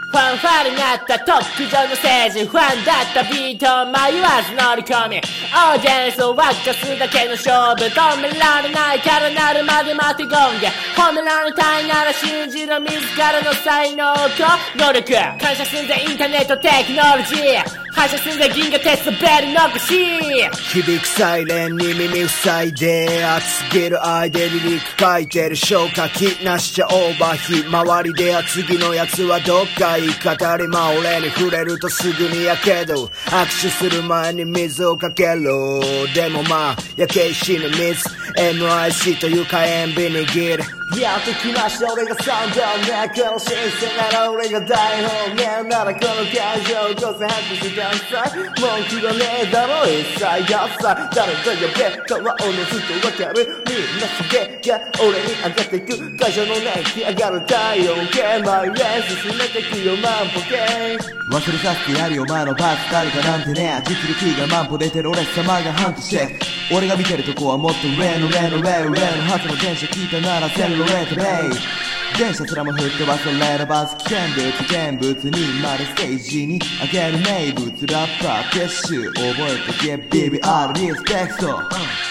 ファンファーレになった特上のステージ、ファンだったビートを迷わず乗り込み、オーディエンスを沸かすだけの勝負、止められないからなるまで待ってゴンゲ、褒められたいなら信じろ自らの才能と能力、感謝すんでインターネットテクノロジー、反射すんで銀河鉄道ベル残し、 響くサイレンに耳塞いで熱すぎる愛でリリック書いてる消火器なしちゃオーバーヒー、周りでは次のやつはどっかいい語りま俺に触れるとすぐにやけど、握手する前に水をかけろ、でもまあ焼け石に水 MIC という火炎ビ握る、 やってきました俺がサンドね、この新鮮なら俺が大本命ならこの会場ごせ拍手してください、文句がねえだろ一切合切、誰が呼べかはおのずとわかる、みんなすげが俺に上がっていく、会場の熱気上がる体温計、マイレース進めてくよ万歩計、 忘れさせてやるよお前のバス誰かなんてね、実力が万歩出てる俺様がハントして、俺が見てるとこはもっと上の上の上の上のはずの電車聞いたならセルロレートレイ、電車すらも振って忘れれば危険物現物にまでステージに上げる名物ラッパー撤収覚えてけ BBR リスペクト